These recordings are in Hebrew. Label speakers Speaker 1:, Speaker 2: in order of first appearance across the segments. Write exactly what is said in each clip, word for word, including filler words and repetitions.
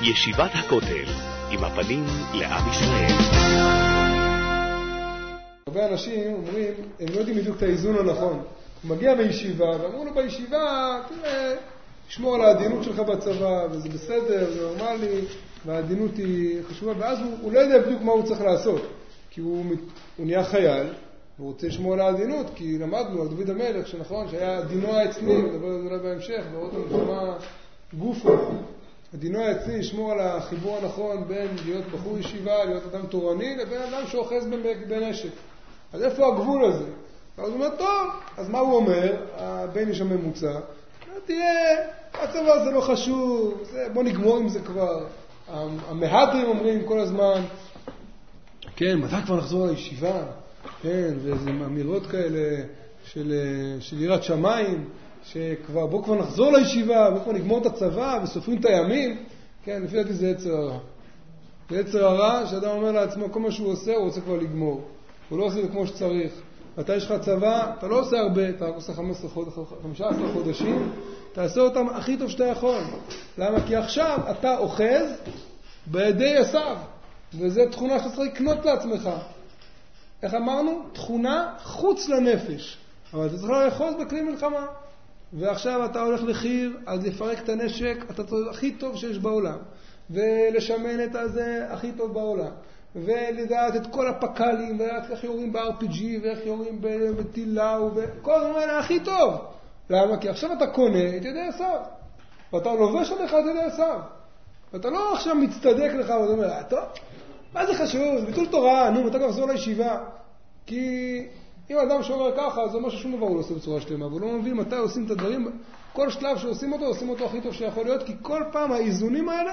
Speaker 1: ישיבת הכותל, עם הפנים לעם ישראל.
Speaker 2: הרבה אנשים אומרים, הם לא יודעים בדיוק את האיזון הנכון. הוא מגיע בישיבה, ואמרו לו בישיבה, תראה, תשמור על העדינות שלך בצבא, וזה בסדר, זה נורמלי, והעדינות היא חשובה, ואז הוא, הוא לא יודע בדיוק מה הוא צריך לעשות. כי הוא, הוא נהיה חייל, והוא רוצה לשמור על העדינות, כי למדנו על דוד המלך, שנכון, שהיה דינו העצמי, ודבר על זה בהמשך, ועוד המלחמה גופו. הדינו העצמי לשמור על החיבור הנכון בין להיות בחור ישיבה, להיות אדם תורני, לבין אדם שאוחז בנשק. אז איפה הגבול הזה? אז הוא אומר, טוב, אז מה הוא אומר? הבן איש הממוצע, תהיה, הצבא זה לא חשוב, זה, בוא נגמור עם זה כבר. המהדרים אומרים כל הזמן, כן, מתי כבר נחזור לישיבה? כן, ואיזה אמירות כאלה של, של יראת שמיים, שכבר בוא כבר נחזור לישיבה, בוא כבר נגמור את הצבא וסופרים את הימים. כן, לפי דעתי זה יצר הרע. זה יצר הרע שאדם אומר לעצמו, כל מה שהוא עושה, הוא רוצה כבר לגמור. הוא לא עושה את זה כמו שצריך. אתה יש לך צבא, אתה לא עושה הרבה, אתה עושה חמישה עשר חודשים, תעשה אותם הכי טוב שאתה יכול. למה? כי עכשיו אתה אוחז בידי עשיו, וזו תכונה שאתה צריך לקנות לעצמך. איך אמרנו? תכונה חוץ לנפש. אבל אתה צריך לאחוז בכלי מלחמה. ועכשיו אתה הולך לחיר, אז יפרק את הנשק, אתה צריך הכי טוב שיש בעולם. ולשמן את הזה הכי טוב בעולם. ולדעת את כל הפקלים, ואיך יורים ב-אר פי ג'י, ואיך יורים בטילאו, וכל הדברים האלה הכי טוב. למה? כי עכשיו אתה קונה את ידי עשיו. ואתה לובש עליך את ידי עשיו. ואתה לא עכשיו מצטדק לך, ואתה אומר, טוב, מה זה חשוב? זה ביטול תורה, נו, אתה כבר חזור לישיבה. כי אם אדם שאומר ככה, זה אומר ששום דבר הוא לא עושה בצורה שלמה, והוא לא מבין מתי עושים את הדברים, כל שלב שעושים אותו, עושים אותו הכי טוב שיכול להיות, כי כל פעם האיזונים האלה,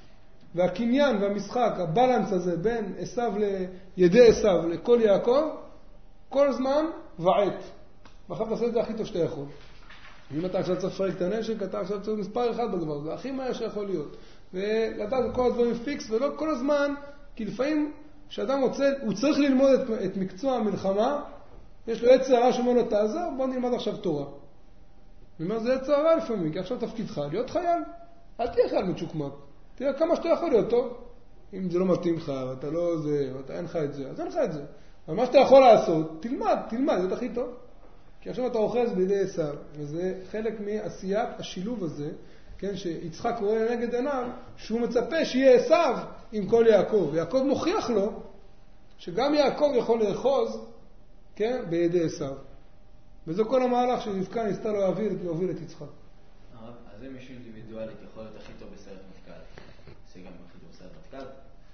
Speaker 2: והקניין והמשחק, הבלנס הזה בין עשיו לידי עשיו לכל יעקב, כל זמן ועט. ואחר תעשה את זה הכי טוב שאתה יכול. אם אתה עכשיו צריך לפרק את הנשק, אתה עכשיו צריך מספר אחד בדבר, זה הכי מהר שיכול להיות. ולדעת כל הדברים פיקס, ולא כל הזמן, כי לפעמים כשאדם רוצה, הוא צריך ללמוד את, את מקצוע המלחמה, יש לו יצר הרע שאומר לו, תעזר, בוא נלמד עכשיו תורה. אני אומר, זה יצר הרע לפעמים, כי עכשיו תפקידך להיות חייל. אל תהיה חייל מצ'וקמק. תראה כמה שאתה יכול להיות טוב. אם זה לא מתאים לך, ואתה לא זה, ואתה אין לך את זה, אז אין לך את זה. אבל מה שאתה יכול לעשות, תלמד, תלמד, זה הכי טוב. כי עכשיו אתה אוחז בידי עשיו, וזה חלק מעשיית השילוב הזה, כן, שיצחק רואה לנגד עיניו, שהוא מצפה שיהיה עשיו עם כל יעקב. יעקב מוכיח לו שגם יעקב יכול לאחוז, כן, בידי עשיו. וזה כל המהלך שרבקה ניסתה לו להוביל, להוביל את יצחק.
Speaker 3: אז זה מישהו אינדיבידואלית יכול להיות הכי טוב בסרט מטכ"ל. זה גם הכי טוב בסרט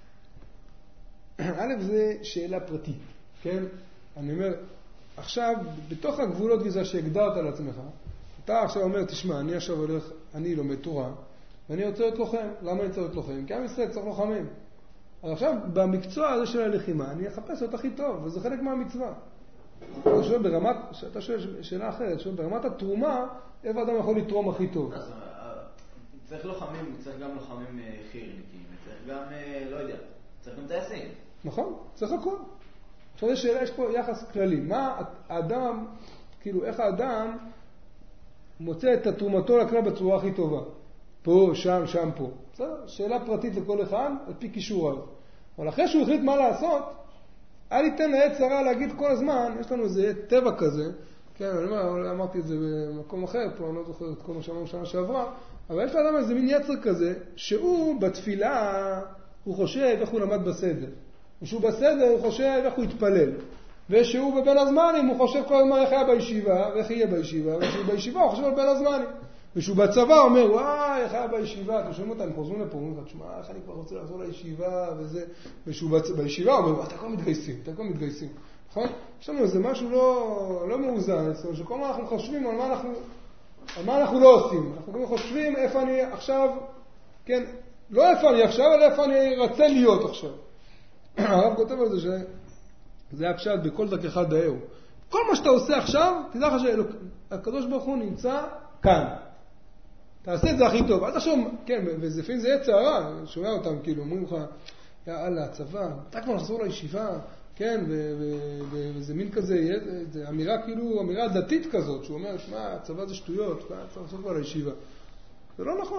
Speaker 3: מטכ"ל.
Speaker 2: א', זה שאלה פרטית, כן? אני אומר, עכשיו, בתוך הגבולות גזע שהגדרת על עצמך, אתה עכשיו אומר, תשמע, אני עכשיו הולך, אני לומד תורה, ואני רוצה להיות לוחם. למה אני רוצה להיות לוחם? כי עם ישראל צריך לוחמים. אז עכשיו, במקצוע הזה של הלחימה, אני אחפש להיות הכי טוב, וזה חלק מהמצווה. אתה שואל ברמת, אתה שואל שאלה אחרת, שואל ברמת התרומה, איפה אדם יכול לתרום הכי טוב?
Speaker 3: אז צריך לוחמים, צריך גם לוחמים חירניקים, צריך גם, לא יודע, צריך גם טייסים.
Speaker 2: נכון, צריך הכל. עכשיו יש שאלה, יש פה יחס כללי. מה האדם, כאילו, איך האדם מוצא את התרומתו לכלל בצורה הכי טובה? פה, שם, שם, פה. בסדר? שאלה פרטית לכל אחד, על פי קישוריו. אבל אחרי שהוא החליט מה לעשות, אל ייתן ליצר הרע להגיד כל הזמן, יש לנו איזה טבע כזה, כן, אני אומר, אמרתי את זה במקום אחר, פה אני לא זוכר את כל מה שאמרנו שנה שעברה, אבל יש לאדם איזה מין יצר כזה, שהוא בתפילה, הוא חושב איך הוא למד בסדר. ושהוא בסדר, הוא חושב איך הוא יתפלל. ושהוא בבין הזמנים, הוא חושב כל הזמן איך היה בישיבה, ואיך יהיה בישיבה. ושהוא בישיבה, הוא חושב על בין הזמנים. ושהוא בצבא אומר, וואי, איך היה בישיבה, אתם שומעים אותם, הם חוזרים לפה, אומרים לך, תשמע, איך אני כבר רוצה לחזור לישיבה, וזה. ושהוא בישיבה, הוא אומר, אתם כבר מתגייסים, אתם כבר מתגייסים. נכון? יש לנו איזה משהו לא, לא מאוזן, שכל מה אנחנו חושבים, על מה אנחנו, על מה אנחנו לא עושים. אנחנו גם חושבים איפה אני עכשיו, כן, לא איפה אני עכשיו, אלא איפה אני רצה להיות עכשיו. הרב כותב על זה שזה הפשט בכל דרכך דאהו. כל מה שאתה עושה עכשיו, תדע לך שהקדוש ברוך הוא נמצא כאן. תעשה את זה הכי טוב. אז עכשיו, כן, ולפעמים זה יצר הרע, שומע אותם, כאילו, אומרים לך, יאללה, הצבא, אתה כבר נחזור לישיבה, כן, וזה מין כזה, זה אמירה כאילו, אמירה דתית כזאת, שהוא אומר, שמע, הצבא זה שטויות, אתה צריך לחזור כבר לישיבה. זה לא נכון.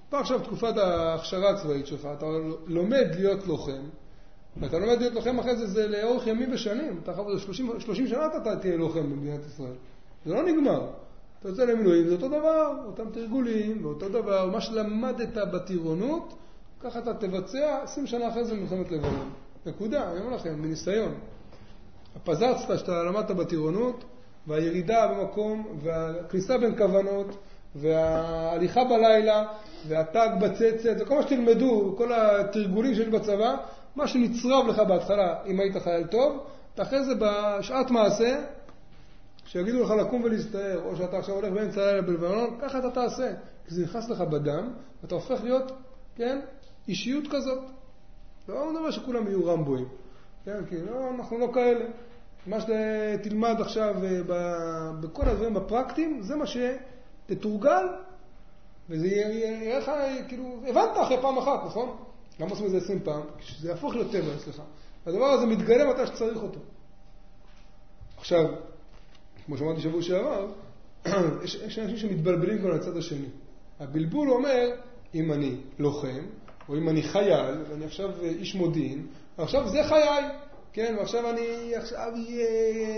Speaker 2: אתה עכשיו תקופת ההכשרה הצבאית שלך, אתה לומד להיות לוחם, ואתה לומד להיות לוחם אחרי זה, זה לאורך ימים ושנים. אתה אחרי שלושים, שלושים שנה אתה תהיה לוחם במדינת ישראל. זה לא נגמר. אתה יוצא למילואים, זה אותו דבר, אותם תרגולים, ואותו דבר, מה שלמדת בטירונות, ככה אתה תבצע עשרים שנה אחרי זה מלחמת לבנון. נקודה, אני אומר לכם, מניסיון. הפזצת שאתה למדת בטירונות, והירידה במקום, והכניסה בין כוונות, וההליכה בלילה, והטאג בצצת, וכל מה שתלמדו, כל התרגולים שיש בצבא, מה שנצרב לך בהתחלה, אם היית חייל טוב, אתה אחרי זה בשעת מעשה, שיגידו לך לקום ולהסתער, או שאתה עכשיו הולך באמצע הלילה בלבנון, ככה אתה תעשה. כי זה נכנס לך בדם, ואתה הופך להיות, כן, אישיות כזאת. לא מדבר שכולם יהיו רמבואים. כן, כי לא, אנחנו לא כאלה. מה שתלמד עכשיו בכל הדברים הפרקטיים, זה מה שתתורגל, וזה יהיה לך, כאילו, הבנת אחרי פעם אחת, נכון? למה עושים את זה עשרים פעם? כשזה יהפוך להיות טבע, אצלך. הדבר הזה מתגלה מתי שצריך אותו. עכשיו, כמו שאמרתי שבוע שעבר, יש, יש אנשים שמתבלבלים כבר לצד השני. הבלבול אומר, אם אני לוחם, או אם אני חייל, ואני עכשיו איש מודיעין, עכשיו זה חיי, כן? ועכשיו אני עכשיו אהיה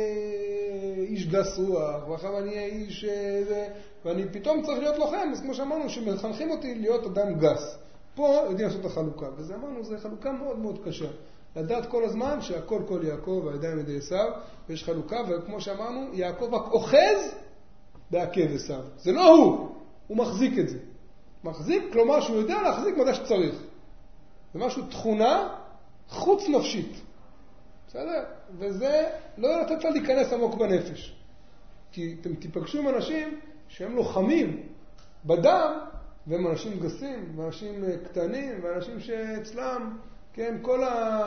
Speaker 2: איש גס רוח, ועכשיו אני אהיה איש... ואני פתאום צריך להיות לוחם, אז כמו שאמרנו, שמחנכים אותי להיות אדם גס. פה יודעים לעשות את החלוקה, וזה אמרנו, זו חלוקה מאוד מאוד קשה. לדעת כל הזמן שהכל כל יעקב והידיים ידי עשיו, ויש חלוקה, וכמו שאמרנו, יעקב רק אוחז בעקב עשיו. זה לא הוא, הוא מחזיק את זה. מחזיק, כלומר שהוא יודע להחזיק מתי שצריך. זה משהו תכונה חוץ נפשית. בסדר? וזה לא לתת לה להיכנס עמוק בנפש. כי אתם תיפגשו עם אנשים שהם לוחמים בדם, והם אנשים גסים, ואנשים קטנים, ואנשים שאצלם, כן, כל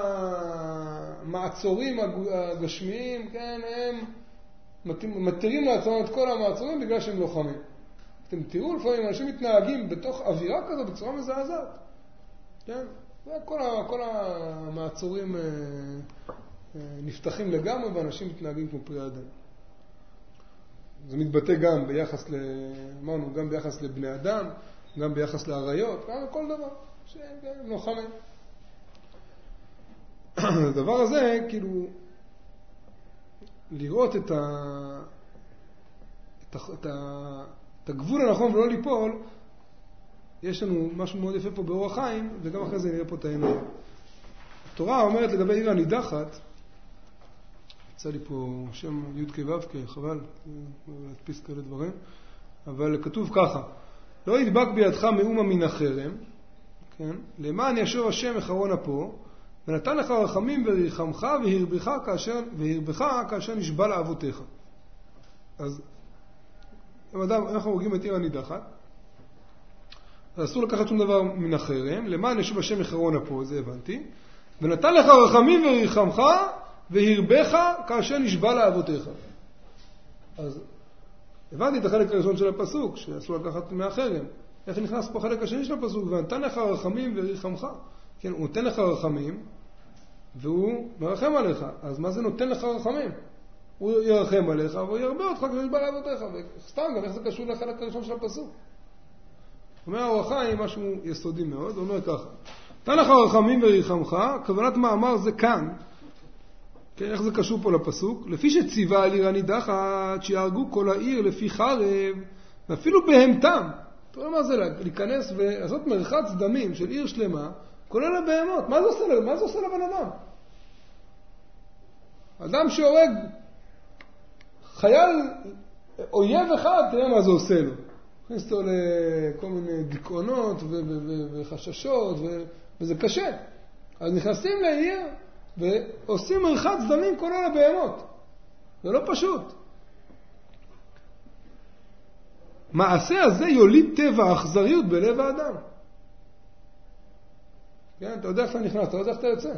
Speaker 2: המעצורים הגשמיים, כן, הם מתירים לעצמם את כל המעצורים בגלל שהם לוחמים. אתם תראו לפעמים, אנשים מתנהגים בתוך אווירה כזו בצורה מזעזעת. כן? וכל כל המעצורים נפתחים לגמרי, ואנשים מתנהגים כמו פרי אדם. זה מתבטא גם ביחס, אמרנו, גם ביחס לבני אדם, גם ביחס לעריות, גם כל דבר שהם לוחמים. הדבר הזה, כאילו, לראות את, ה... את, ה... את, ה... את הגבול הנכון ולא ליפול, יש לנו משהו מאוד יפה פה באורח חיים, וגם אחרי זה נראה פה את העיניים. התורה אומרת לגבי עיר הנידחת, יצא לי פה שם י' כ' ו' כ', חבל, להדפיס כאלה דברים, אבל כתוב ככה, לא ידבק בידך מאומה מן החרם, כן? למען ישוב השם אחרון אפו, ונתן לך רחמים וריחמך והרבך כאשר, והרבך כאשר נשבע לאבותיך. אז אם אדם, אנחנו הורגים את עיר הנידחת, אז אסור לקחת שום דבר מן החרם, למען ישוב השם אחרון אפו, זה הבנתי, ונתן לך רחמים וריחמך והרבך כאשר נשבע לאבותיך. אז הבנתי את החלק הראשון של הפסוק, שאסור לקחת מהחרם. איך נכנס פה החלק השני של הפסוק? ונתן לך רחמים וריחמך. כן, הוא נותן לך רחמים, והוא מרחם עליך. אז מה זה נותן לך רחמים? הוא ירחם עליך, והוא ירבה אותך כשנשבע נשבע לאבותיך. וסתם גם איך זה קשור לחלק הראשון של הפסוק? אומר האור החיים משהו יסודי מאוד, הוא אומר ככה. נתן לך רחמים וריחמך, כוונת מאמר זה כאן. כן, איך זה קשור פה לפסוק? לפי שציווה על עיר הנידחת, שיהרגו כל העיר לפי חרב, ואפילו בהמתם. אתה יודע מה זה? להיכנס ולעשות מרחץ דמים של עיר שלמה, כולל הבהמות. מה זה עושה, מה זה עושה לבן אדם? אדם שהורג חייל אויב אחד, תראה מה זה עושה לו. הכניס אותו לכל מיני דיכאונות ו- ו- ו- וחששות, ו- וזה קשה. אז נכנסים לעיר ועושים מרחץ דמים כולל הבהמות. זה לא פשוט. מעשה הזה יוליד טבע אכזריות בלב האדם. כן, אתה יודע איך אתה נכנס, אתה יודע איך אתה יוצא.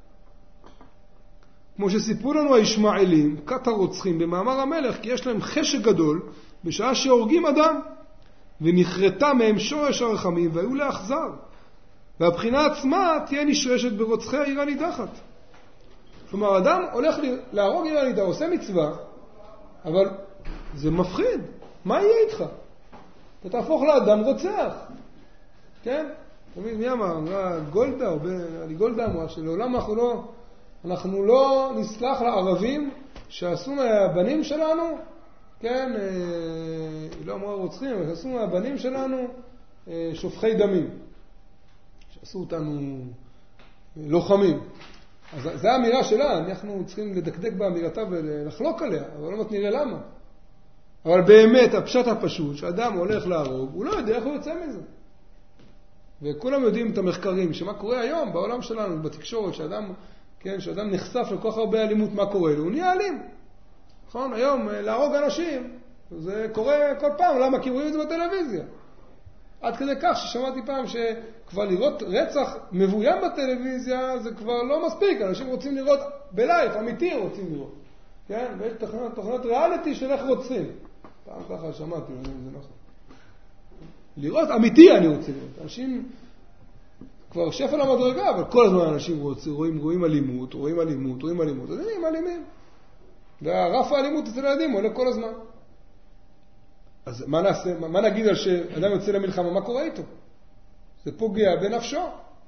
Speaker 2: כמו שסיפרו לנו הישמעאלים, כת הרוצחים במאמר המלך, כי יש להם חשק גדול בשעה שהורגים אדם, ונכרתה מהם שורש הרחמים והיו לאכזר. והבחינה עצמה תהיה נשרשת ברוצחי העיר הנידחת. כלומר, אדם הולך להרוג עיר הנידחת, עושה מצווה, אבל זה מפחיד. מה יהיה איתך? אתה תהפוך לאדם רוצח. כן? תמיד מי אמר? גולדה, או גולדה אמרה שלעולם אנחנו לא, אנחנו לא נסלח לערבים שעשו מהבנים שלנו, כן, היא לא אמרה רוצחים, אבל עשו מהבנים שלנו שופכי דמים, שעשו אותנו לוחמים. אז זו האמירה שלה, אנחנו צריכים לדקדק באמירתה ולחלוק עליה, אבל לא נראה למה. אבל באמת, הפשט הפשוט, שאדם הולך להרוג, הוא לא יודע איך הוא יוצא מזה. וכולם יודעים את המחקרים, שמה קורה היום בעולם שלנו, בתקשורת, שאדם, כן, שאדם נחשף לכל כך הרבה אלימות, מה קורה לו? הוא נהיה אלים. נכון? היום, להרוג אנשים, זה קורה כל פעם, למה? כי רואים את זה בטלוויזיה. עד כדי כך ששמעתי פעם שכבר לראות רצח מבוים בטלוויזיה, זה כבר לא מספיק. אנשים רוצים לראות בלייב, אמיתי רוצים לראות. כן? ויש תוכנת, תוכנת ריאליטי של איך רוצים. פעם ככה שמעתי, אני יודע אם זה נכון. לראות אמיתי אני רוצה לראות. אנשים כבר שפל המדרגה, אבל כל הזמן אנשים רוצים, רואים, רואים אלימות, רואים אלימות, רואים אלימות. אז הם אלימים. והרף האלימות אצל הילדים עולה כל הזמן. אז מה נעשה? מה נגיד על שאדם יוצא למלחמה? מה קורה איתו? זה פוגע בנפשו.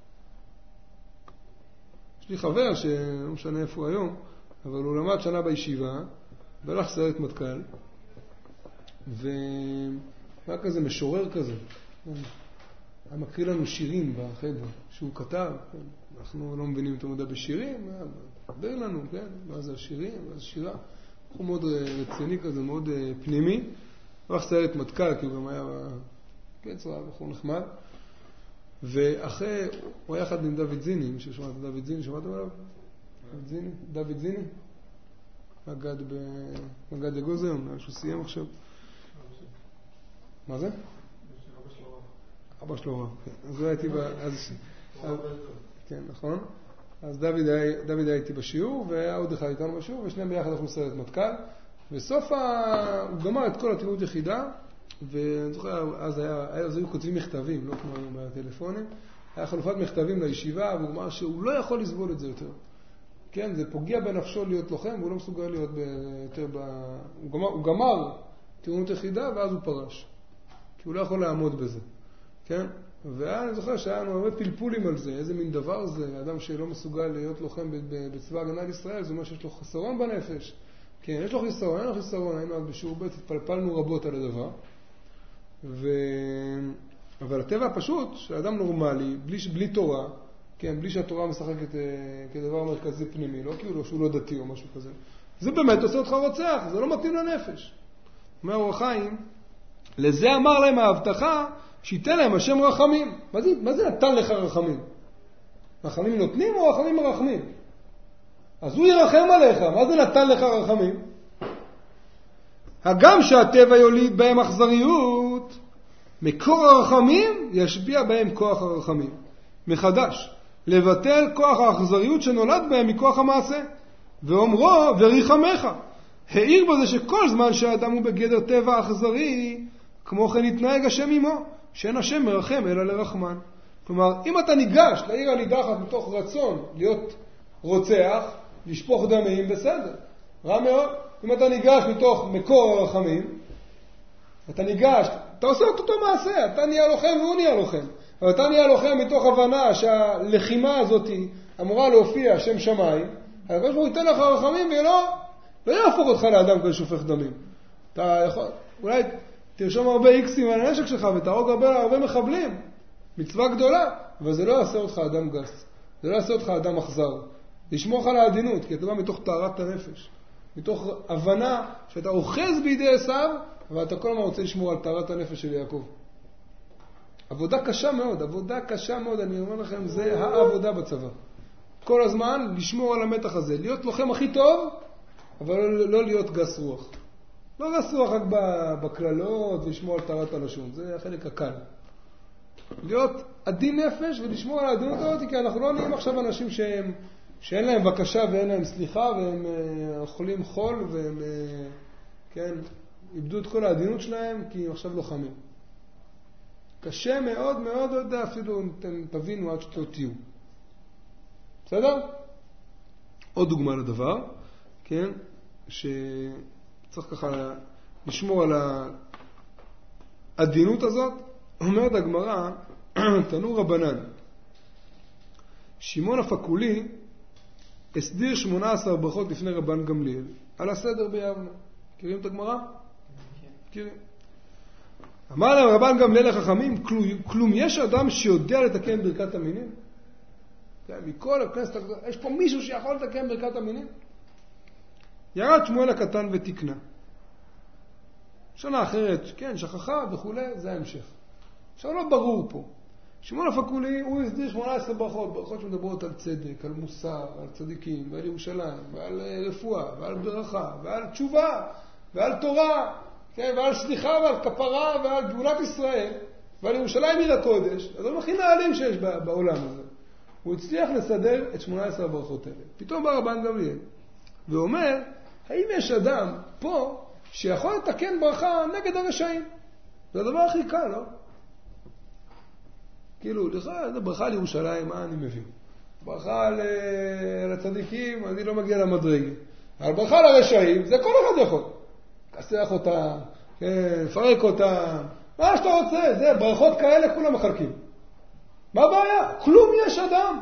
Speaker 2: יש לי חבר שלא משנה איפה הוא היום, אבל הוא למד שנה בישיבה, והלך סיירת מטכ"ל, והיה כזה משורר כזה. היה מקריא לנו שירים בחדר שהוא כתב. אנחנו לא מבינים את המודע בשירים, מדבר לנו, כן? מה זה השירים, מה זה שירה. הוא מאוד רציני כזה, מאוד פנימי. הוא הלך סיירת מטכ"ל, כי הוא גם היה קצר, בחור נחמד. ואחרי, הוא היה אחד עם דוד זיני, מי ששמעת דוד זיני, שמעתם עליו? דוד זיני? דוד זיני? מגד ב... מגד לגוזיון, שהוא סיים עכשיו. מה זה? אבא שלו רב. אז הוא הייתי ב... כן, נכון. אז דוד היה איתי בשיעור, והיה עוד אחד איתנו בשיעור, ושניהם ביחד אנחנו סיירת מטכ"ל. בסוף הוא גמר את כל הטירות יחידה, ואני זוכר, אז היו כותבים מכתבים, לא כמו היום מהטלפונים, היה חלופת מכתבים לישיבה, והוא אמר שהוא לא יכול לסבול את זה יותר. כן, זה פוגע בנפשו להיות לוחם, והוא לא מסוגל להיות יותר ב... הוא גמר, הוא גמר טירונות יחידה, ואז הוא פרש. כי הוא לא יכול לעמוד בזה. כן? ואני זוכר שהיה לנו הרבה פלפולים על זה, איזה מין דבר זה, אדם שלא מסוגל להיות לוחם בצבא הגנה לישראל, זה אומר שיש לו חסרון בנפש. כן, יש לו חיסרון, אין לו חיסרון, היינו אז בשיעור ב' התפלפלנו רבות על הדבר. ו... אבל הטבע הפשוט, שאדם נורמלי, בלי, בלי תורה, כן, בלי שהתורה משחקת כדבר מרכזי פנימי, לא כאילו שהוא לא דתי או משהו כזה, זה באמת עושה אותך רוצח, זה לא מתאים לנפש. אומר אור החיים, לזה אמר להם ההבטחה, שייתן להם השם רחמים. מה זה, מה זה נתן לך רחמים? רחמים נותנים או רחמים מרחמים? אז הוא ירחם עליך. מה זה נתן לך רחמים? הגם שהטבע יוליד בהם אכזריות, מקור הרחמים ישביע בהם כוח הרחמים. מחדש, לבטל כוח האכזריות שנולד בהם מכוח המעשה. ואומרו, וריחמך. העיר בזה שכל זמן שהאדם הוא בגדר טבע אכזרי, כמו כן יתנהג השם עמו, שאין השם מרחם אלא לרחמן. כלומר, אם אתה ניגש לעיר הנידחת מתוך רצון להיות רוצח, לשפוך דמים, בסדר. רע מאוד. אם אתה ניגש מתוך מקור הרחמים, אתה ניגש, אתה עושה את אותו מעשה, אתה נהיה לוחם והוא נהיה לוחם. אבל אתה נהיה לוחם מתוך הבנה שהלחימה הזאת אמורה להופיע שם שמיים, הקדוש ברוך הוא ייתן לך רחמים ולא לא יהפוך אותך לאדם כזה שופך דמים. אתה יכול, אולי תרשום הרבה איקסים על הנשק שלך ותהרוג הרבה, הרבה מחבלים. מצווה גדולה, אבל זה לא יעשה אותך אדם גס. זה לא יעשה אותך אדם אכזר. לשמור לך לעדינות, כי אתה בא מתוך טהרת הנפש. מתוך הבנה שאתה אוחז בידי עשיו, ואתה כל הזמן רוצה לשמור על טהרת הנפש של יעקב. עבודה קשה מאוד, עבודה קשה מאוד, אני אומר לכם, זה העבודה בצבא. כל הזמן לשמור על המתח הזה. להיות לוחם הכי טוב, אבל לא, לא להיות גס רוח. לא גס רוח רק בכללות ולשמור על טהרת הלשון. זה החלק הקל. להיות עדין נפש ולשמור על העדינות הזאת, כי אנחנו לא נהיים עכשיו אנשים שהם, שאין להם בקשה ואין להם סליחה, והם אוכלים חול, והם, כן, איבדו את כל העדינות שלהם, כי הם עכשיו לוחמים. קשה מאוד מאוד, לא יודע, אפילו אתם תבינו עד שתו תהיו. בסדר? עוד דוגמה לדבר, כן, שצריך ככה לשמור על העדינות הזאת. אומרת הגמרא, תנו רבנן. שמעון הפקולי הסדיר שמונה עשר ברכות לפני רבן גמליאל על הסדר ביבנה. מכירים את הגמרא? מכירים. אמר להם רבן גמליאל לחכמים, כלום יש אדם שיודע לתקן ברכת המינים? מכל הכנסת, יש פה מישהו שיכול לתקן ברכת המינים? ירד שמואל הקטן ותקנה. שנה אחרת, כן, שכחה וכו', זה ההמשך. עכשיו לא ברור פה. שמעון הפקולי הוא הסדיר שמונה עשרה ברכות, ברכות שמדברות על צדק, על מוסר, על צדיקים, ועל ירושלים, ועל רפואה, ועל ברכה, ועל תשובה, ועל תורה, כן, ועל סליחה, ועל כפרה, ועל גאולת ישראל, ועל ירושלים עיר הקודש. אז הם הכי נעלים שיש בעולם הזה. הוא הצליח לסדר את שמונה עשרה הברכות האלה. פתאום בא רבן גמליאל ואומר, האם יש אדם פה שיכול לתקן ברכה נגד הרשעים? זה הדבר הכי קל, לא? כאילו, לך, זה ברכה לירושלים, מה אני מבין? ברכה לצדיקים, אני לא מגיע למדרגה. אבל ברכה לרשעים, זה כל אחד יכול. כסח אותם, לפרק אותם, מה שאתה רוצה, זה ברכות כאלה כולם מחלקים. מה הבעיה? כלום יש אדם.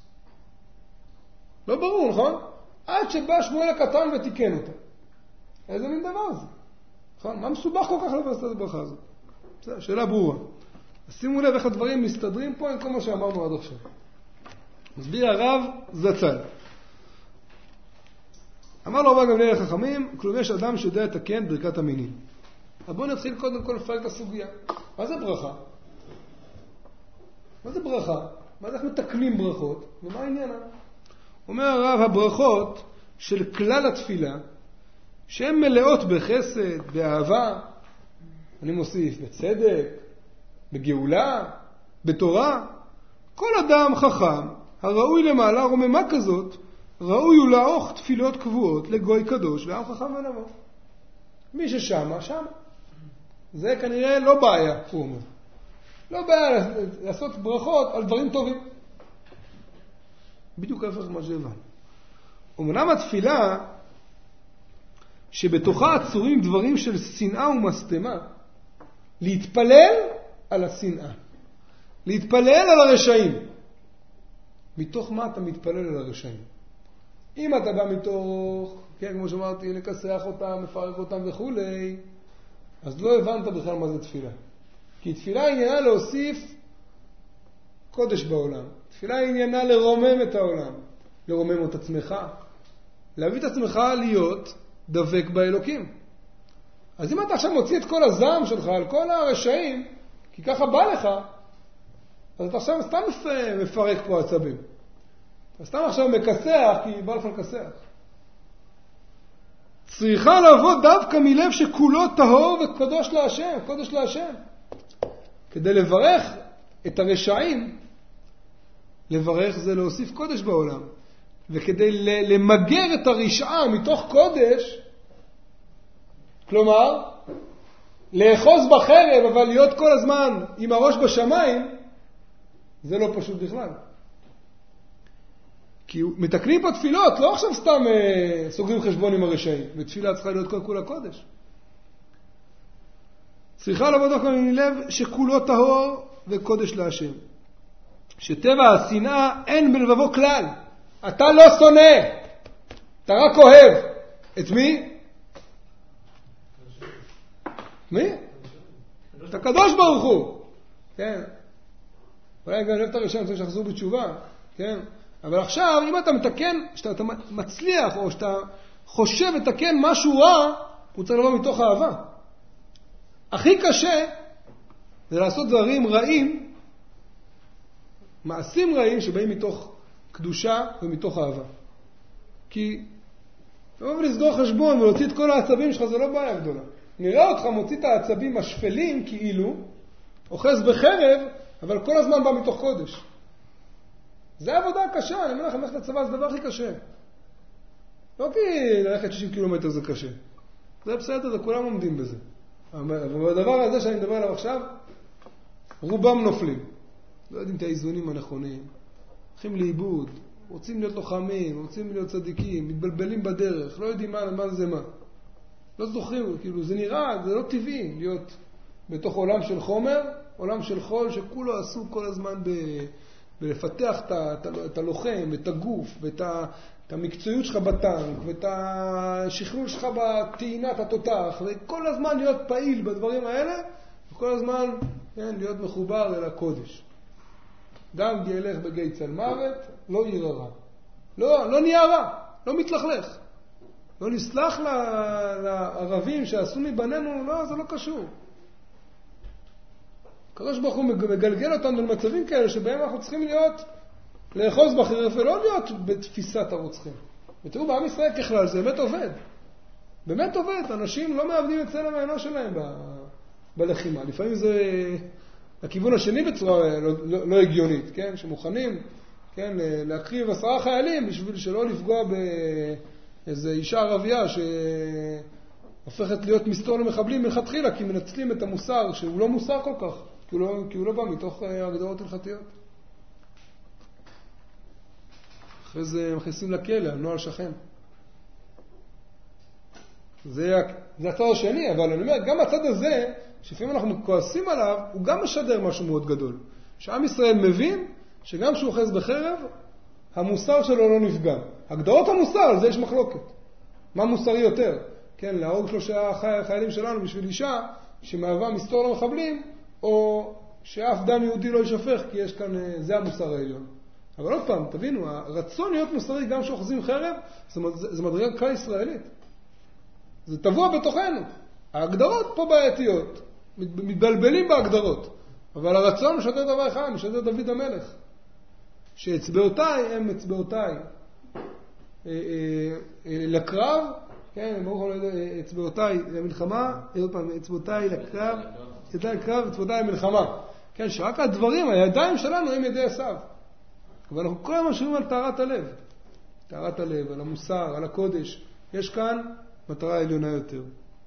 Speaker 2: לא ברור, נכון? עד שבא שמואל הקטן ותיקן אותה. איזה מין דבר זה? נכון? מה מסובך כל כך לבסת את הברכה הזאת? זו שאלה ברורה. אז שימו לב איך הדברים מסתדרים פה עם כל מה שאמרנו עד עכשיו. מסביר הרב זצ"ל. אמר לו רבן גמליאל לחכמים, כלום יש אדם שיודע לתקן ברכת המינים. אז בואו נתחיל קודם כל לפרק את הסוגיה. מה זה ברכה? מה זה ברכה? מה זה איך מתקנים ברכות? ומה העניין? אומר הרב, הברכות של כלל התפילה, שהן מלאות בחסד, באהבה, אני מוסיף בצדק, בגאולה, בתורה, כל אדם חכם, הראוי למעלה רוממה כזאת, ראוי הוא לערוך תפילות קבועות לגוי קדוש ועם חכם ונבוא. מי ששמה, שמה. זה כנראה לא בעיה, הוא אומר. לא בעיה לעשות ברכות על דברים טובים. בדיוק ההפך מה שהבנו. אמנם התפילה שבתוכה עצורים דברים של שנאה ומסתמה, להתפלל על השנאה. להתפלל על הרשעים. מתוך מה אתה מתפלל על הרשעים? אם אתה בא מתוך, כן, כמו שאמרתי, לקסח אותם, מפרק אותם וכו', אז לא הבנת בכלל מה זה תפילה. כי תפילה עניינה להוסיף קודש בעולם. תפילה עניינה לרומם את העולם. לרומם את עצמך. להביא את עצמך להיות דבק באלוקים. אז אם אתה עכשיו מוציא את כל הזעם שלך על כל הרשעים, כי ככה בא לך, אז אתה עכשיו סתם מפרק פה עצבים. אתה סתם עכשיו מקסח, כי בא לך לקסח. צריכה לבוא דווקא מלב שכולו טהור וקדוש להשם, קודש להשם. כדי לברך את הרשעים, לברך זה להוסיף קודש בעולם. וכדי למגר את הרשעה מתוך קודש, כלומר, לאחוז בחרב אבל להיות כל הזמן עם הראש בשמיים, זה לא פשוט בכלל. כי מתקנים פה תפילות, לא עכשיו סתם אה, סוגרים חשבון עם הרשעים. ותפילה צריכה להיות כל כולה קודש. צריכה לבוא דווקא מלב שכולו טהור וקודש להשם. שטבע השנאה אין בלבבו כלל. אתה לא שונא, אתה רק אוהב. את מי? מי? את הקדוש ברוך הוא. כן. אולי גם אוהב את הרשעים, צריך שחזור בתשובה. כן. אבל עכשיו, אם אתה מתקן, שאתה מצליח, או שאתה חושב לתקן משהו רע, הוא צריך לבוא מתוך אהבה. הכי קשה זה לעשות דברים רעים, מעשים רעים שבאים מתוך קדושה ומתוך אהבה. כי לבוא ולסגור חשבון ולהוציא את כל העצבים שלך זה לא בעיה גדולה. נראה אותך מוציא את העצבים השפלים כאילו, אוחז בחרב, אבל כל הזמן בא מתוך קודש. זה עבודה קשה, אני אומר לכם, ללכת לצבא זה דבר הכי קשה. לא כי ללכת שישים קילומטר זה קשה. זה בסדר, זה כולם עומדים בזה. אבל הדבר הזה שאני מדבר עליו עכשיו, רובם נופלים. לא יודעים את האיזונים הנכונים. הולכים לאיבוד, רוצים להיות לוחמים, רוצים להיות צדיקים, מתבלבלים בדרך, לא יודעים מה, מה זה מה. לא זוכרים, כאילו זה נראה, זה לא טבעי להיות בתוך עולם של חומר, עולם של חול שכולו עשו כל הזמן ב... בלפתח את הלוחם, את הגוף, ואת המקצועיות שלך בטנק, ואת השכלול שלך בטעינת התותח, וכל הזמן להיות פעיל בדברים האלה, וכל הזמן כן, להיות מחובר אל הקודש. דם ילך בגיא צל מוות, לא ירא רע. לא, לא נהיה רע, לא מתלכלך. לא נסלח לערבים שעשו מבנינו, לא, זה לא קשור. הקדוש ברוך הוא מגלגל אותנו למצבים כאלה שבהם אנחנו צריכים להיות, לאחוז בחרב ולא להיות בתפיסת הרוצחים. ותראו, בעם ישראל ככלל זה באמת עובד. באמת עובד. אנשים לא מאבדים את צלם האנוש שלהם ב... בלחימה. לפעמים זה הכיוון השני בצורה לא, לא, לא הגיונית, כן? שמוכנים, כן, להקריב עשרה חיילים בשביל שלא לפגוע באיזו אישה ערבייה שהופכת להיות מסתור למחבלים מלכתחילה, כי מנצלים את המוסר שהוא לא מוסר כל כך. כי הוא לא, כי הוא לא בא מתוך הגדרות הלכתיות. אחרי זה מכניסים לכלא, נועל שכן. זה, זה הצד השני, אבל אני אומר, גם הצד הזה, שלפעמים אנחנו כועסים עליו, הוא גם משדר משהו מאוד גדול. שעם ישראל מבין שגם כשהוא אוחז בחרב, המוסר שלו לא נפגע. הגדרות המוסר, על זה יש מחלוקת. מה מוסרי יותר? כן, להרוג שלושה חיילים שלנו בשביל אישה שמהווה מסתור למחבלים, או שאף דם יהודי לא ישפך, כי יש כאן, זה המוסר העליון. אבל עוד פעם, תבינו, הרצון להיות מוסרי גם שאוחזים חרב, זה, זה, זה מדרגה כלל ישראלית. זה טבוע בתוכנו. ההגדרות פה בעייתיות, מתבלבלים בהגדרות. אבל הרצון משדר דבר אחד, משדר דוד המלך. שאצבעותיי הם אצבעותיי לקרב, כן, ברוך הוא אצבעותיי למלחמה, עוד פעם, אצבעותיי לקרב, אצבעותיי לקרב, אצבעותיי למלחמה. כן, שרק הדברים, הידיים שלנו הם ידי עשיו. אבל אנחנו כל הזמן שומעים על טהרת הלב. טהרת הלב, על המוסר, על הקודש. יש כאן מטרה עליונה יותר.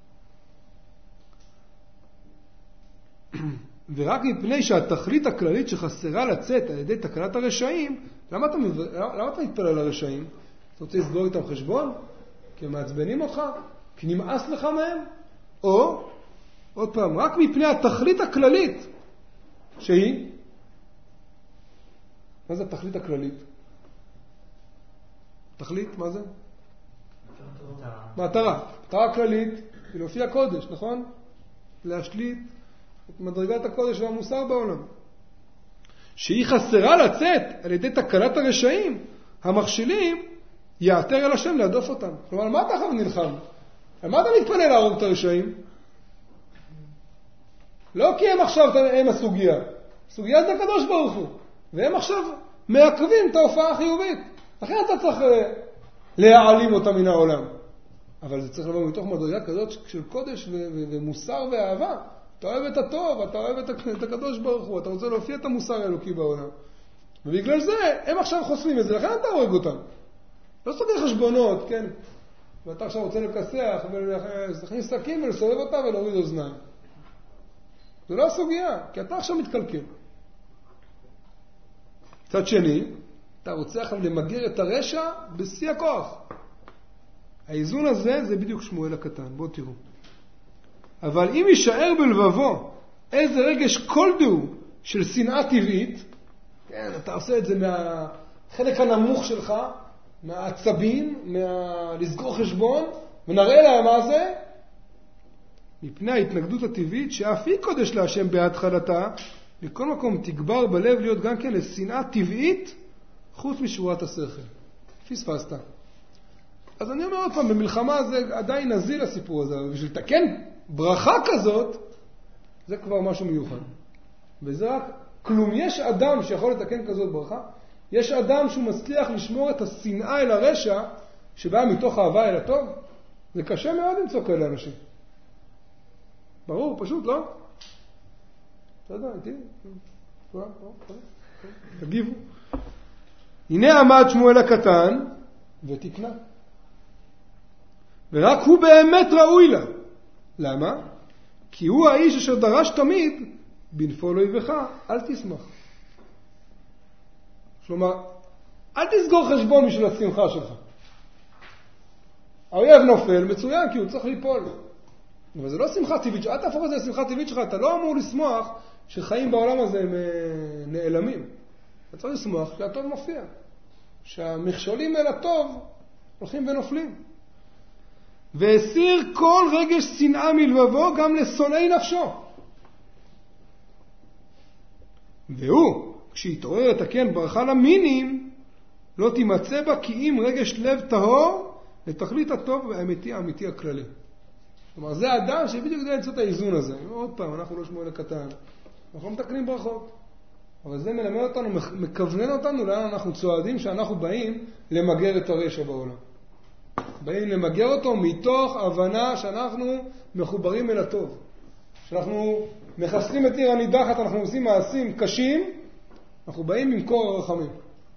Speaker 2: ורק מפני שהתכלית הכללית שחסרה לצאת על ידי תקלת הרשעים, למה אתה, למה אתה מתפלל על הרשעים? אתה רוצה לסגור איתם חשבון? כי הם מעצבנים אותך? כי נמאס לך מהם? או, עוד פעם, רק מפני התכלית הכללית, שהיא, מה זה התכלית הכללית? תכלית, מה זה? מטרה. מטרה כללית היא להופיע קודש, נכון? להשליט את מדרגת הקודש והמוסר בעולם. שהיא חסרה לצאת על ידי תקלת הרשעים, המכשילים, יעתר אל השם להדוף אותם. כלומר, מה אתה עכשיו נלחם? על מה אתה מתפלל להרוג את הרשעים? לא כי הם עכשיו הם הסוגיה. הסוגיה זה הקדוש ברוך הוא. והם עכשיו מעכבים את ההופעה החיובית. לכן אתה צריך להעלים אותה מן העולם. אבל זה צריך לבוא מתוך מדרגה כזאת של קודש ו- ו- ומוסר ואהבה. אתה אוהב את הטוב, אתה אוהב את הקדוש ברוך הוא, אתה רוצה להופיע את המוסר האלוקי בעולם. ובגלל זה הם עכשיו חוסמים את זה, לכן אתה הורג אותם. לא סוגר חשבונות, כן? ואתה עכשיו רוצה לקסח ולהכניס סכין ולסובב אותה ולהוריד אוזניים. זה לא הסוגיה, כי אתה עכשיו מתקלקל. מצד שני, אתה רוצה עכשיו למגר את הרשע בשיא הכוח. האיזון הזה זה בדיוק שמואל הקטן, בואו תראו. אבל אם יישאר בלבבו איזה רגש כלשהו של שנאה טבעית, כן, אתה עושה את זה מהחלק הנמוך שלך, מהעצבים, מהלסגור חשבון, ונראה להם מה זה, מפני ההתנגדות הטבעית שאף היא קודש להשם בהתחלתה, לכל מקום תגבר בלב להיות גם כן לשנאה טבעית חוץ משורת השכל. פספסת. אז אני אומר עוד פעם, במלחמה זה עדיין נזיל הסיפור הזה, אבל בשביל לתקן ברכה כזאת, זה כבר משהו מיוחד. וזה רק כלום. יש אדם שיכול לתקן כזאת ברכה, יש אדם שהוא מצליח לשמור את השנאה אל הרשע, שבאה מתוך אהבה אל הטוב. זה קשה מאוד למצוא כאלה אנשים. ברור, פשוט, לא? אתה יודע, איתי? תגיבו. הנה עמד שמואל הקטן, ותקנה. ורק הוא באמת ראוי לה. למה? כי הוא האיש אשר דרש תמיד, בנפול אויבך, אל תשמח. כלומר, אל תסגור חשבון בשביל השמחה שלך. האויב נופל, מצוין, כי הוא צריך ליפול. אבל זה לא שמחה טבעית, אל תהפוך את זה לשמחה טבעית שלך, אתה לא אמור לשמוח שחיים בעולם הזה הם נעלמים. אתה צריך לשמוח שהטוב מופיע. שהמכשולים אל הטוב הולכים ונופלים. והסיר כל רגש שנאה מלבבו גם לשונאי נפשו. והוא, כשיתעורר לתקן ברכה למינים, לא תימצא בה כי אם רגש לב טהור לתכלית הטוב והאמיתי האמיתי הכללי. כלומר, זה האדם שבדיוק יודע למצוא את האיזון הזה. עוד פעם, אנחנו לא שמואל הקטן. אנחנו לא מתקנים ברכות. אבל זה מלמד אותנו, מכוונן אותנו לאן אנחנו צועדים, שאנחנו באים למגר את הרשע בעולם. באים למגר אותו מתוך הבנה שאנחנו מחוברים אל הטוב. שאנחנו מחסלים את עיר הנידחת, אנחנו עושים מעשים קשים, אנחנו באים ממקור הרחמים.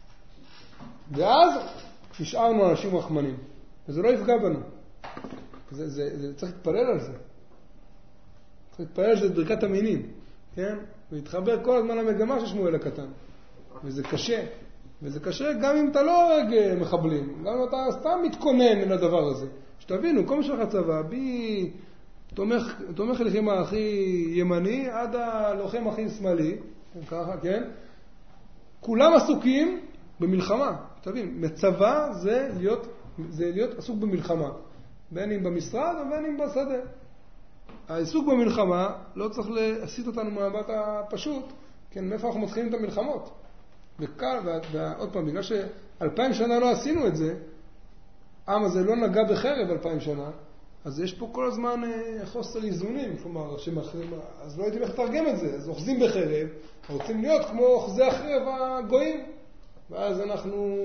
Speaker 2: ואז נשארנו אנשים רחמנים. וזה לא יפגע בנו. זה, זה, זה, צריך להתפלל על זה. צריך להתפלל שזה ברכת המינים. כן? ולהתחבר כל הזמן למגמה של שמואל הקטן. וזה קשה. וזה קשה גם אם אתה לא הורג מחבלים. גם אם אתה סתם מתכונן לדבר הזה. שתבינו, כל מה שלך צבא, בי תומך, תומך לחימה הכי ימני עד הלוחם הכי שמאלי. ככה, כן? כולם עסוקים במלחמה. תבין, מצבא זה להיות, זה להיות עסוק במלחמה. בין אם במשרד או בין אם בשדה. העיסוק במלחמה לא צריך להסיט אותנו מהמבט הפשוט, כן, מאיפה אנחנו מתחילים את המלחמות. וכאן, ועוד פעם, בגלל שאלפיים שנה לא עשינו את זה, העם הזה לא נגע בחרב אלפיים שנה, אז יש פה כל הזמן חוסר איזונים, כלומר, שמחרים, אז לא יודעים איך לתרגם את זה, אז אוחזים בחרב, רוצים להיות כמו אוחזי החרב הגויים, ואז אנחנו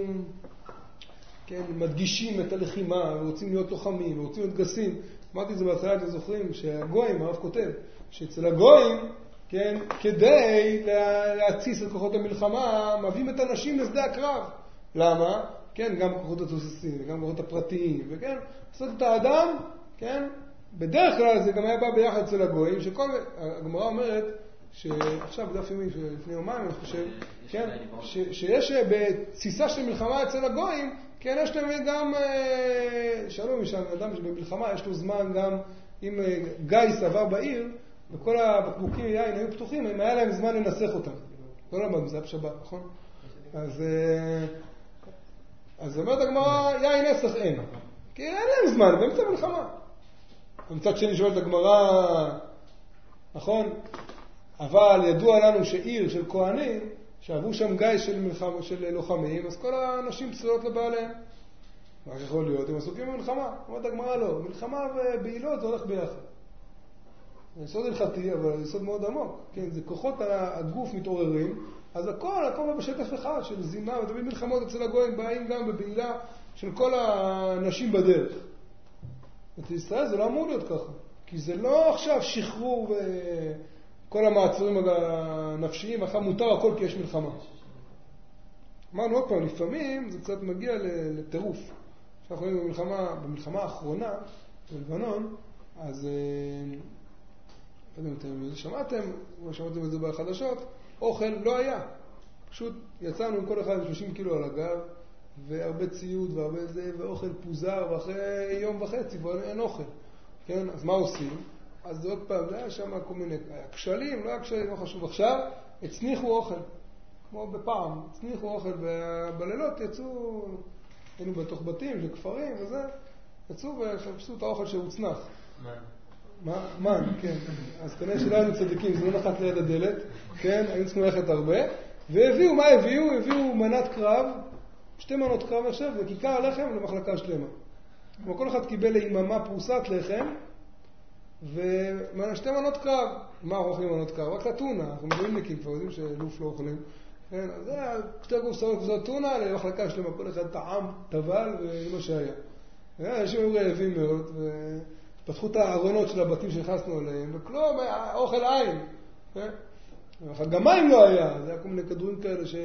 Speaker 2: כן, מדגישים את הלחימה, ורוצים להיות לוחמים, ורוצים להיות גסים. אמרתי את זה בהתחלה, אתם זוכרים, שהגויים, הרב כותב, שאצל הגויים, כן, כדי להציס את כוחות המלחמה, מביאים את הנשים לשדה הקרב. למה? כן, גם כוחות התוססים, וגם כוחות הפרטיים, וכן, לעשות את האדם, כן, בדרך כלל זה גם היה בא ביחד אצל הגויים, שכל, הגמרא אומרת, שעכשיו בדף יומי, לפני יומיים, אני חושב, כן, ש, שיש בתסיסה של מלחמה אצל הגויים, כן, יש להם גם, שלום משם, אדם שבמלחמה יש לו זמן גם, אם גייס עבר בעיר, וכל הבקבוקים יין היו פתוחים, אם היה להם זמן לנסח אותם. לא למד, זה היה בשבת, נכון? אז, אז אומרת הגמרא, יין נסח אין. כי אין להם זמן, באמצע מלחמה. ומצד שני שואלת הגמרא, נכון? אבל ידוע לנו שעיר של כהנים, שעברו שם גייס של, מלחמה, של לוחמים, אז כל האנשים צפויות לבעליהם. מה יכול להיות? הם עסוקים במלחמה. אומרת הגמרא לא. מלחמה ובעילות זה הולך ביחד. זה יסוד הלכתי, אבל זה יסוד מאוד עמוק. כן, זה כוחות הגוף מתעוררים, אז הכל, הכל בשטף אחד של זימה, ותמיד מלחמות אצל הגויים באים גם בבעילה של כל האנשים בדרך. אצל ישראל זה לא אמור להיות ככה. כי זה לא עכשיו שחרור ו... כל המעצורים הנפשיים, אחר מותר הכל כי יש מלחמה. אמרנו עוד פעם, לפעמים זה קצת מגיע לטירוף. כשאנחנו רואים במלחמה, במלחמה האחרונה, בלבנון, אז, לא יודע אם אתם שמעתם, או שמעתם את זה בחדשות, אוכל לא היה. פשוט יצאנו עם כל אחד שלושים קילו על הגב, והרבה ציוד והרבה זה, ואוכל פוזר, ואחרי יום וחצי כבר אין אוכל. כן? אז מה עושים? אז עוד פעם, זה היה שם כל מיני כשלים, לא היה כשלים, לא חשוב. עכשיו, הצניחו אוכל, כמו בפעם, הצניחו אוכל, ובלילות יצאו, היינו בתוך בתים, של כפרים וזה, יצאו וחפשו את האוכל שהוצנח. מן. מה? מן, כן. אז כנראה שלא היינו צדיקים, זה לא נחת ליד הדלת, כן, היינו צריכים ללכת הרבה, והביאו, מה הביאו? הביאו מנת קרב, שתי מנות קרב עכשיו, וכיכר הלחם למחלקה שלמה. כמו כל אחד קיבל לאיממה פרוסת לחם, ושתי מנות קרב. מה אנחנו אוכלים מנות קרב? רק לטונה. אנחנו מביאים נקים, כבר יודעים שלוף לא אוכלים. כן, אז זה היה שתי קופסאות קופסאות טונה למחלקה שלמה. כל אחד טעם, טבל ומה שהיה. אנשים היו רעבים מאוד, ופתחו את הארונות של הבתים שנכנסנו אליהם, וכלום, אוכל עין. גם מים לא היה. זה היה כל מיני כדורים כאלה ש...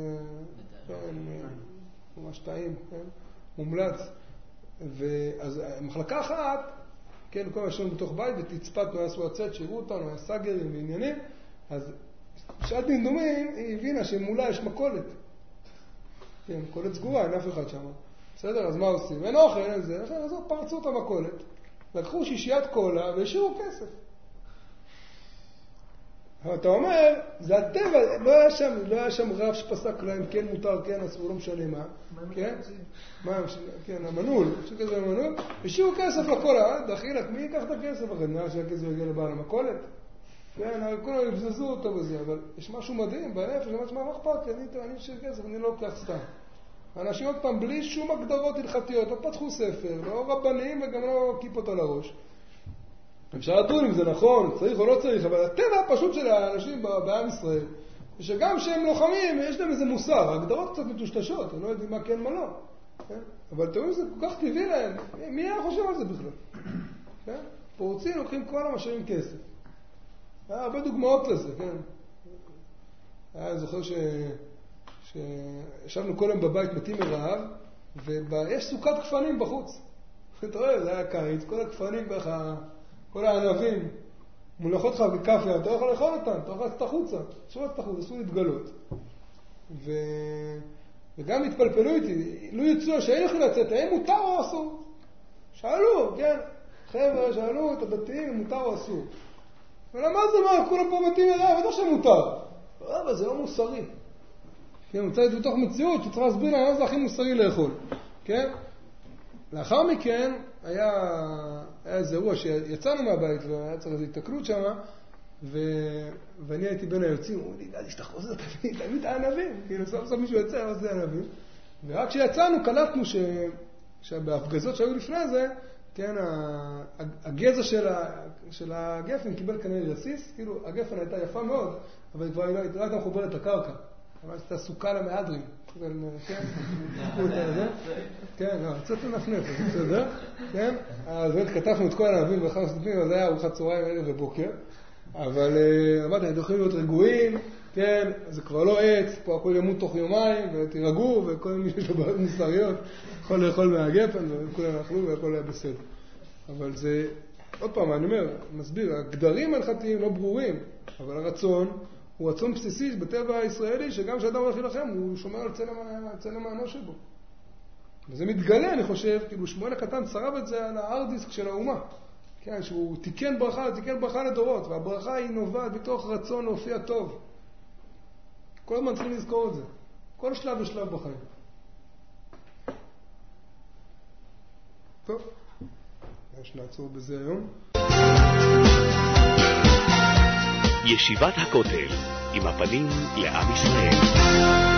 Speaker 2: ממש טעים, מומלץ. ואז מחלקה אחת, כן, כל השון בתוך בית, ותצפתנו, עשו הצד, שירו אותנו, היה סגרים ועניינים, אז בשעת דמדומים היא הבינה שמולה יש מקולת. כן, מקולת סגורה, אין אף אחד שם. בסדר, אז מה עושים? אין אוכל, אין זה, אז פרצו את המקולת, לקחו שישיית קולה והשאירו כסף. אבל אתה אומר, זה הטבע, לא היה שם, לא היה שם רב שפסק להם, כן מותר, כן אסור, לא משנה מה. כן? מה הם משנה? כן, המנעול, שכזה המנעול, השאירו כסף לכל, אה? דחילק, מי ייקח את הכסף אחרי? נראה שהכסף יגיע לבעל המכולת? כן, כולם יבזזו אותו בזה, אבל יש משהו מדהים, בנפש, אני אומר, מה אכפת לי? אני אשאיר כסף, אני לא לוקח סתם. אנשים עוד פעם, בלי שום הגדרות הלכתיות, לא פתחו ספר, לא רבנים וגם לא כיפות על הראש. אפשר לדון אם זה נכון, צריך או לא צריך, אבל הטבע הפשוט של האנשים בעם ישראל, שגם שהם לוחמים, יש להם איזה מוסר, הגדרות קצת מטושטשות, הם לא יודעים מה כן מה לא. כן? אבל אתם רואים שזה כל כך טבעי להם, מי היה חושב על זה בכלל? כן? פורצים, לוקחים כל המשאבים כסף. היה הרבה דוגמאות לזה, כן? היה, זוכר ש... שישבנו כל יום בבית מתים מרעב, ויש סוכת כפנים בחוץ. אתה רואה, זה היה קיץ, כל הכפנים ככה, כל הענבים, מונחות לך בקפה, אתה לא יכול לאכול אותם, אתה יכול לצאת החוצה, אסור לצאת החוצה, אסור להתגלות. ו... וגם התפלפלו איתי, לא יצאו, שהיינו יכולים לצאת, האם מותר או אסור? שאלו, כן, חבר'ה, שאלו את הדתיים, מותר או אסור. ולמה זה מה, כולם פה מתים מרעב, בטח שמותר. אבל זה לא מוסרי. כן, מוצא את בתוך מציאות שצריך להסביר להם, זה הכי מוסרי לאכול. כן? לאחר מכן היה, היה איזה אירוע שיצאנו מהבית והיה צריך איזו התקלות שם, ו... ואני הייתי בין היוצאים, הוא אמרו לי, גדי, שאתה חוזר, תמיד, תמיד הענבים. כאילו, סוף סוף מישהו יצא, אבל זה הענבים. ורק כשיצאנו קלטנו ש... שבהפגזות שהיו לפני זה, כן, הגזע של, ה... של הגפן קיבל כנראה רסיס, כאילו, הגפן הייתה יפה מאוד, אבל כבר היא לא הייתה מחוברת לקרקע. ממש הייתה סוכה למהדרים. כן? כן, לא, קצת לנפנף, בסדר? כן? אז באמת כתבנו את כל הענבים ואחר סופים, אז היה ארוחת צהריים, ערב ובוקר. אבל אמרתי, אתם יכולים להיות רגועים, כן? זה כבר לא עץ, פה הכל ימות תוך יומיים, ותירגעו, וכל מי שיש לו בעיות מוסריות יכול לאכול מהגפן, וכולם אכלו והכל היה בסדר. אבל זה, עוד פעם, אני אומר, מסביר, הגדרים ההלכתיים לא ברורים, אבל הרצון הוא רצון בסיסי בטבע הישראלי, שגם כשאדם הולך להילחם, הוא שומר על צלם האנוש שבו. וזה מתגלה, אני חושב, כאילו שמואל הקטן צרב את זה על הארדיסק של האומה. כן, שהוא תיקן ברכה, תיקן ברכה לדורות, והברכה היא נובעת בתוך רצון להופיע טוב. כל הזמן צריכים לזכור את זה. כל שלב ושלב בחיים. טוב, יש נעצור בזה היום.
Speaker 1: ישיבת הכותל, עם הפנים לעם ישראל.